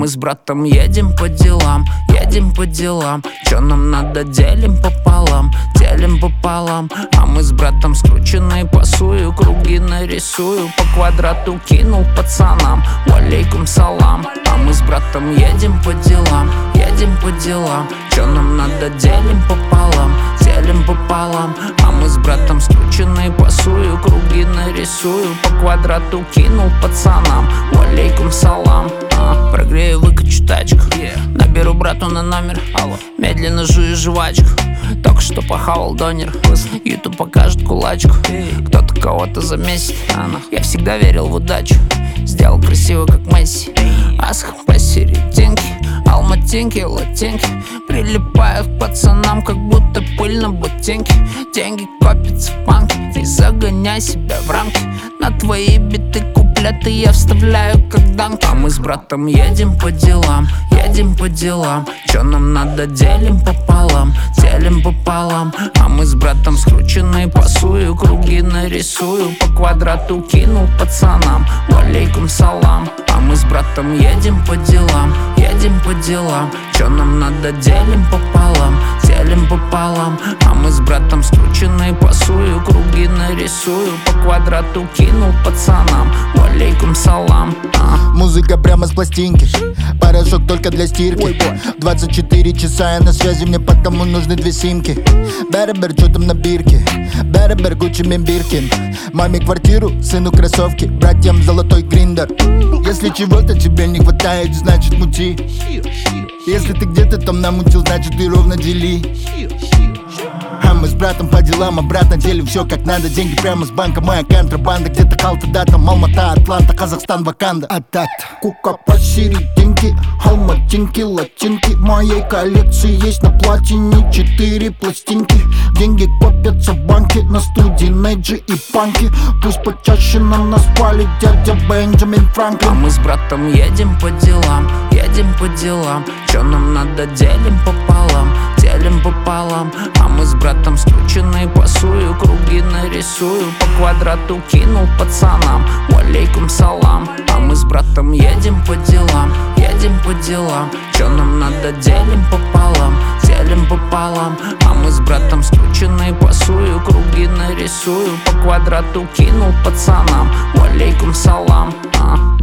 мы с братом едем по делам, едем по делам. Чё нам надо, делим пополам, делим пополам. А мы с братом скрученные пасую, круги нарисую, по квадрату кинул пацанам, валейкум салам. А мы с братом едем по делам, едем по делам. Чё нам надо, делим пополам, делим пополам. А мы с братом скрученные пасую, круги нарисую, по квадрату кинул пацанам, валейкум салам. Прогрею, выкачу тачку, наберу брату на номер. Медленно жую жвачку, только что похавал донер. Ютуб покажет кулачку, кто-то кого-то замесит. Я всегда верил в удачу, сделал красиво, как Месси. Асх посерединке, алматинки, латинки прилипают к пацанам, как будто пыль на ботинке. Деньги копятся в банке, не загоняй себя в рамки. На твои биты куплеты я вставляю, как данки. А мы с братом едем по делам, едем по делам. Чё нам надо, делим пополам, делим пополам. А мы с братом скрученные пасую, круги нарисую, по квадрату кинул пацанам, валейкум салам. А мы с братом едем по делам, едем по делам. Чё нам надо, делим пополам, делим пополам. А мы с братом скрученные пасую, круги нарисую, по квадрату кинул пацанам, валейкум салам. Музыка прямо с пластинки, порошок только для стирки. 24 часа я на связи, мне потому нужны 2 симки. Бербер, чё там на бирке? Бербер, Гуччи, Биркин. Маме квартиру, сыну кроссовки, братьям золотой гриндер. Если чего-то тебе не хватает, значит мути. Если ты где-то там намутил, значит ты ровно дели. А мы с братом по делам, обратно делим все как надо. Деньги прямо с банка, моя контрабанда. Где-то Халта, дата, Алмата, Атланта, Казахстан, Ваканда. А так, кука посерединке, алматинки, латинки. В моей коллекции есть на платине 4 пластинки. Деньги копятся в банке, на студии Неджи и Панки. Пусть почаще на нас палит дядя Бенджамин Франклин. А мы с братом едем по делам, едем по делам. Чё нам надо, делим пополам, делим пополам. А мы с братом скрученные пасую, круги нарисую, по квадрату кинул пацанам, валейкум салам. А мы с братом едем по делам, едем по делам. Чё нам надо, делим пополам, делим пополам. А мы с братом скрученные пасую, круги нарисую, по квадрату кинул пацанам, валейкум салам.